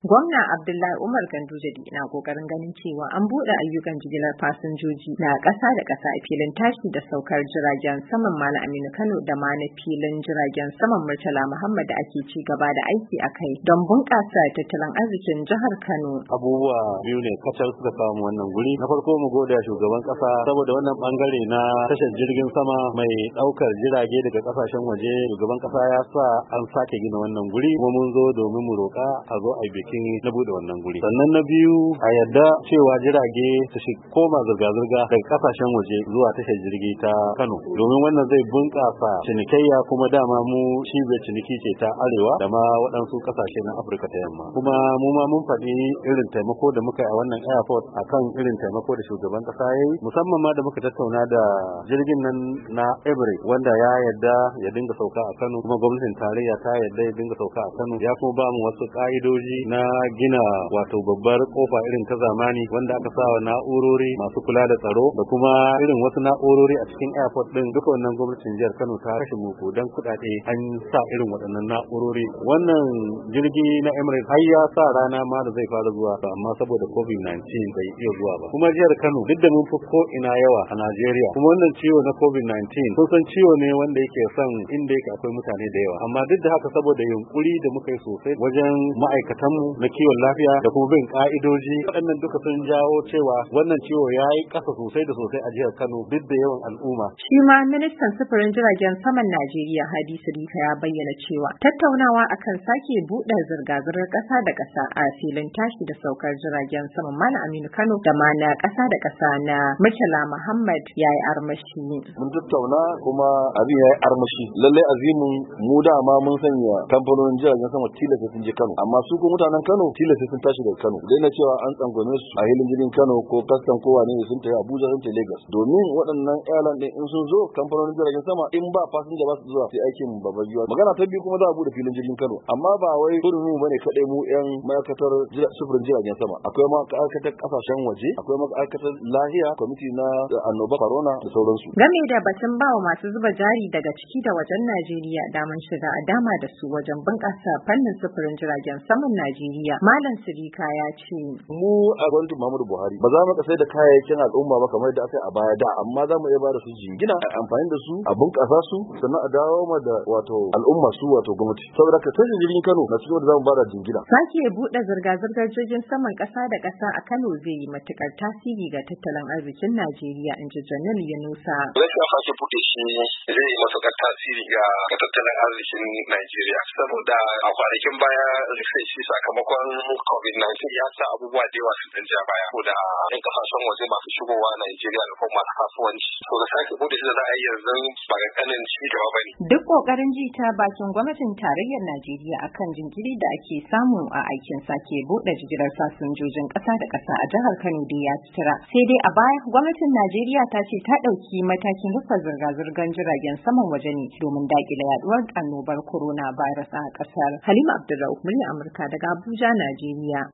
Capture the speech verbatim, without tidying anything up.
Gwamna Abdullahi Umar Ganduje na kokarin ganin cewa an buɗe ayyukan jigilar fasinjoji na ƙasa da ƙasa a filin tashi da saukar jiragen saman Malam Aminu Kano da ma na filin jiragen saman Murtala Muhammad da ake ci gaba da aiki a kai don bunƙasa tattalin arzikin jihar Kano. Abubuwa biyu ne kacal suka samu wannan guri. Na farko mu gode shugaban ƙasa saboda wannan bangare na tashar jirgin sama mai ɗaukar jirage daga ƙasashen waje. Shugaban ƙasa ya sa an sake gina wannan guri kuma mun zo domin mu roƙa a zo a bikin na bude wannan guri. Sannan na biyu a yadda cewa jirage su shi koma zirga-zirga daga kasashen waje zuwa tashar jirgi ta Kano domin wannan zai bunƙasa cinikayya kuma dama mu cibiyar ciniki ce ta arewa da ma waɗansu kasashe na Afirka ta yamma. Kuma mu ma mun faɗi irin taimako da muka yi a wannan airport akan irin taimako da shugaban ƙasa ya yi musamman ma da muka tattauna da jirgin nan na Emirates wanda ya yadda ya dinga sauka a Kano kuma gwamnatin tarayya ta yadda ya dinga sauka a Kano ya kuma ba mu wasu ƙa'idoji na gina wato babbar kofa irin ta zamani wanda aka sa wa na'urori masu kula da tsaro da kuma irin wasu na'urori a cikin airport din duka wannan gwamnatin jihar Kano ta kashe muku dan kuɗaɗe an sa irin waɗannan na'urori. Wannan jirgi na Emirates har ya sa rana ma da zai fara zuwa amma saboda covid nineteen bai iya zuwa ba. Kuma jihar Kano duk da mun fi ko ina yawa a Najeriya kuma wannan ciwo na covid nineteen kun san ciwo ne wanda yake son inda yake akwai mutane da yawa amma duk da haka saboda yunkuri da muka yi sosai wajen ma'aikatanmu na kiwon lafiya da kuma bin ka'idoji waɗannan duka sun jawo cewa wannan ciwo ya yi ƙasa sosai da sosai a jihar Kano duk da yawan al'umma. Shi ma ministan sufurin jiragen saman Najeriya Hadi Sirika ya bayyana cewa tattaunawa akan sake buɗe zirga-zirgar ƙasa da ƙasa a filin tashi da saukar jiragen saman Malam Aminu Kano da ma na ƙasa da ƙasa na Murtala Muhammad ya yi armashi. Mun tattauna kuma abin ya yi armashi. Lallai azimin mu dama mun sanya kamfanonin jiragen sama tilasta sun je Kano amma su ko mutanen Kano tilasta sun tashi daga Kano. Dai na cewa an tsangwame su a hilin jirgin Kano ko kastan ko wane ne sun tafi Abuja sun tafi Lagos domin waɗannan airline din in sun zo kamfanonin jiragen sama in ba fasinja ba su zuwa sai aikin babban yiwa. Magana ta biyu kuma za a bude filin jirgin Kano amma ba wai kurin mu bane kadai mu yan ma'aikatar sufurin jiragen sama akwai ma'aikatar kasashen waje akwai ma'aikatar lahiya kwamiti na annoba corona da sauransu. Game da batun bawa masu zuba jari daga ciki da wajen Najeriya daman shiga a dama da su wajen bunƙasa fannin sufurin jiragen saman Najeriya Malam Sirika ya ce mu a gwamnatin Muhammadu Buhari ba za mu ka sai da kayayyakin al'umma ba kamar da aka yi a baya da amma za mu iya ba da su jingina a amfani da su a bunƙasa su sannan a dawo ma da wato al'umma su wato gwamnati saboda ka sai jirgin Kano na cikin da za mu ba da jingina. Sake buɗe zirga-zirgar jirgin saman ƙasa da ƙasa a Kano zai yi matuƙar tasiri ga tattalin arzikin Najeriya in ji Janil Yunusa. Rashin sake buɗe shi zai yi matuƙar tasiri ga tattalin arzikin Najeriya saboda a kwanakin baya rufe shi sakamakon covid nineteen ya sa abubuwa da yawa sun ja baya ko da yan kasashen waje masu shigowa Najeriya da kuma masu kasuwanci to da sake bude shi da za a yi yanzu ba ga kanin ci gaba ba ne. Duk kokarin ji ta bakin gwamnatin tarayyar Najeriya akan jinkiri da ake samu a aikin sake bude jigilar fasinjojin ƙasa da ƙasa a jihar Kano da ya fitira sai dai a baya gwamnatin Najeriya ta ce ta ɗauki matakin rufe zirga-zirgar jiragen saman waje ne domin daƙile yaduwar annobar corona virus a ƙasar. Halima Abdulrauf, murya Amurka daga Abuja, Najeriya.